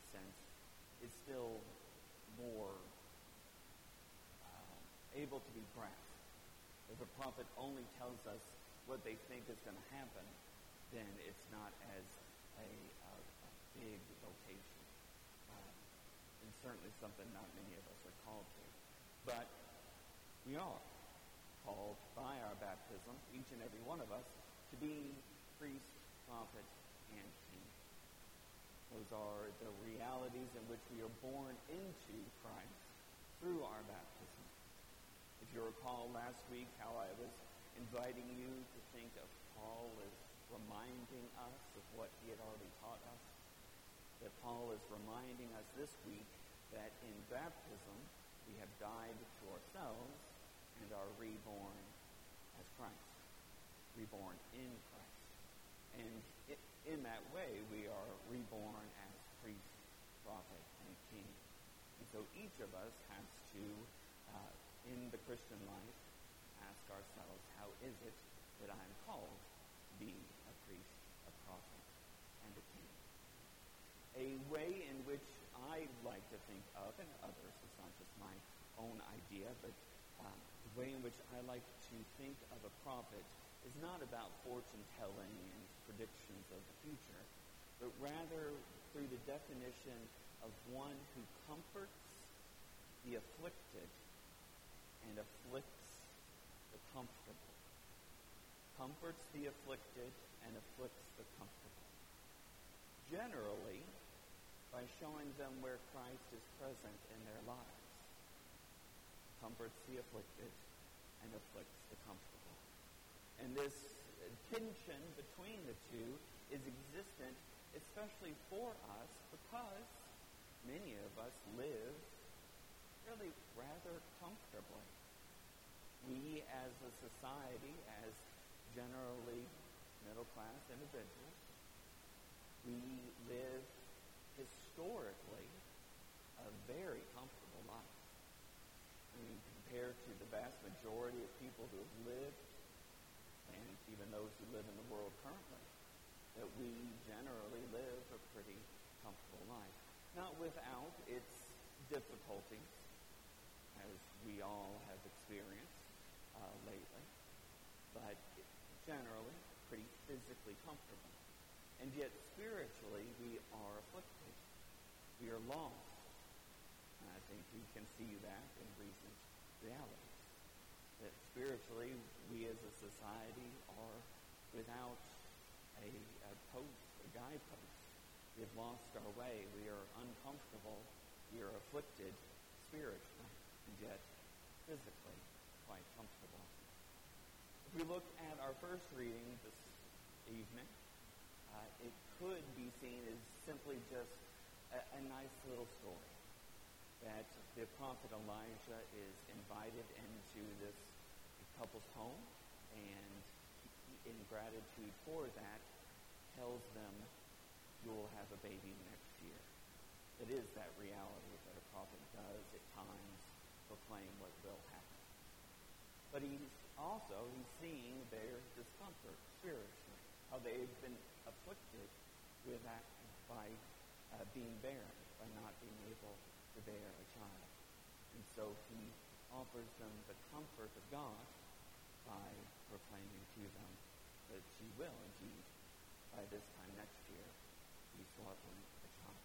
sense, is still more able to be grasped. If a prophet only tells us what they think is going to happen, then it's not as a big vocation. And certainly something not many of us are called to. But we are called by our baptism, each and every one of us, to be priest, prophet, and king. Those are the realities in which we are born into Christ through our baptism. If you recall last week how I was inviting you to think of Paul as reminding us of what he had already taught us, that Paul is reminding us this week that in baptism we have died to ourselves and are reborn as Christ, reborn in Christ. And in that way we are reborn as priest, prophet, and king. And so each of us has to, in the Christian life, ask ourselves, how is it that I am called to be a priest, a prophet, and a king? A way in which I like to think of, and others, it's not just my own idea, but the way in which I like to think of a prophet is not about fortune-telling and predictions of the future, but rather through the definition of one who comforts the afflicted and afflicts the comfortable. Comforts the afflicted and afflicts the comfortable. Generally, by showing them where Christ is present in their lives. Comforts the afflicted and afflicts the comfortable. And this tension between the two is existent especially for us because many of us live really rather comfortably. We as a society, as generally middle-class individuals, we live historically a very comfortable life. I mean, compared to the vast majority of people who have lived, and even those who live in the world currently, that we generally live a pretty comfortable life. Not without its difficulties, as we all have experienced lately, but generally pretty physically comfortable. And yet spiritually we are afflicted. We are lost. And I think we can see that in recent realities. That spiritually we as a society are without a guidepost. We have lost our way. We are uncomfortable. We are afflicted spiritually, and yet physically quite comfortable. If we look at our first reading this evening, it could be seen as simply just a nice little story. That the prophet Elijah is invited into this couple's home, and in gratitude for that, tells them, you will have a baby next year. It is that reality that a prophet does at times proclaim what will happen. But he's seeing their discomfort spiritually, how they've been afflicted with that by being barren, by not being able to bear a child. And so he offers them the comfort of God by proclaiming to them that she will indeed, by this time next year, be slaughtering a child.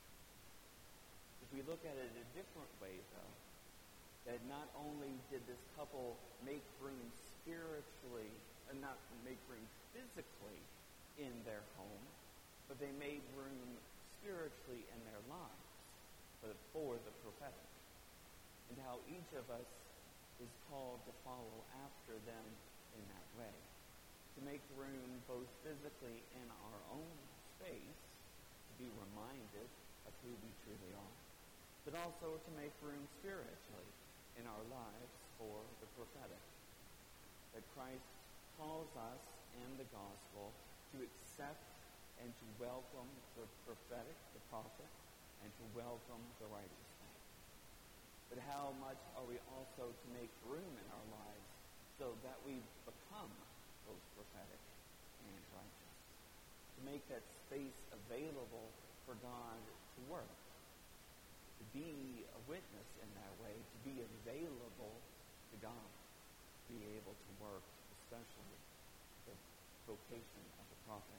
If we look at it a different way, though, that not only did this couple make room spiritually, and not make room physically in their home, but they made room spiritually in their lives for the prophetic. And how each of us is called to follow after them in that way. To make room both physically in our own space, to be reminded of who we truly are, but also to make room spiritually in our lives for the prophetic. That Christ calls us in the gospel to accept and to welcome the prophetic, the prophet, and to welcome the righteous man. But how much are we also to make room in our lives so that we become both prophetic and righteous? To make that space available for God to work, to be a witness in that way, to be available to God, to be able to work, especially the vocation of the prophet.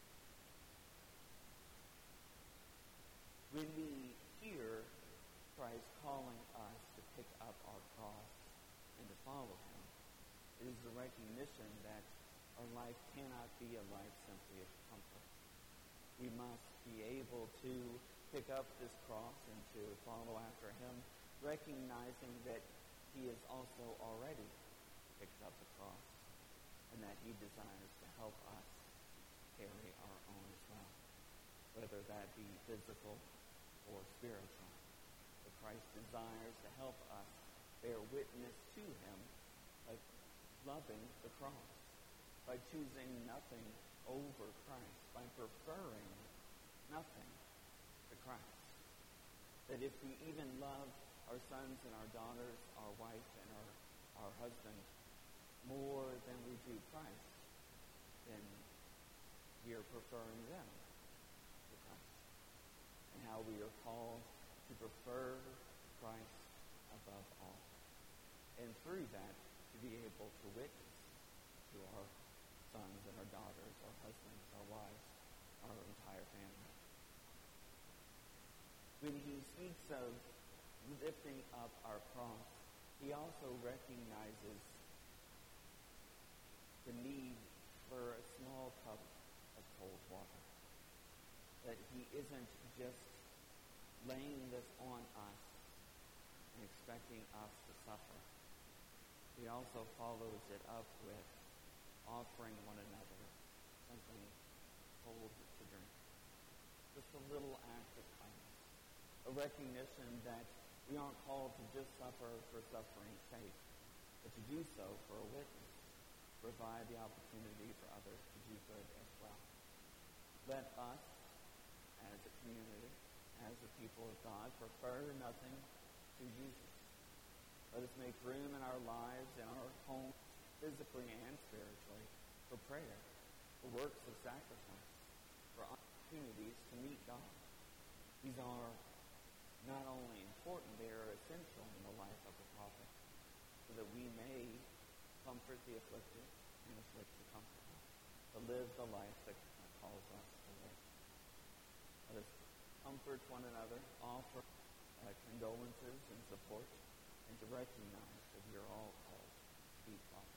When we hear Christ calling us to pick up our cross and to follow him, it is the recognition that our life cannot be a life simply of comfort. We must be able to pick up this cross and to follow after him, recognizing that he has also already picked up the cross and that he desires to help us carry our own as well, whether that be physical or spiritual. But Christ desires to help us bear witness to him by loving the cross, by choosing nothing over Christ, by preferring nothing to Christ. That if we even love our sons and our daughters, our wife and our husband more than we do Christ, then we are preferring them to Christ. And how we are called to prefer Christ above all. And through that, to be able to witness to our sons and our daughters, our husbands, our wives, our entire family. When he speaks of lifting up our cross, he also recognizes the need for a small cup of cold water. That he isn't just laying this on us and expecting us to suffer. He also follows it up with offering one another something cold to drink. Just a little act of kindness. A recognition that we aren't called to just suffer for suffering's sake, but to do so for a witness, provide the opportunity for others to do good as well. Let us, as a community, as a people of God, prefer nothing to Jesus. Let us make room in our lives, in our homes, physically and spiritually, for prayer, for works of sacrifice, for opportunities to meet God. These are not only important, they are essential in the life of a prophet, so that we may comfort the afflicted and afflict the comfortable, to live the life that God calls us to live. Let us comfort one another, offer condolences and support, and to recognize that we are all called to be prophets.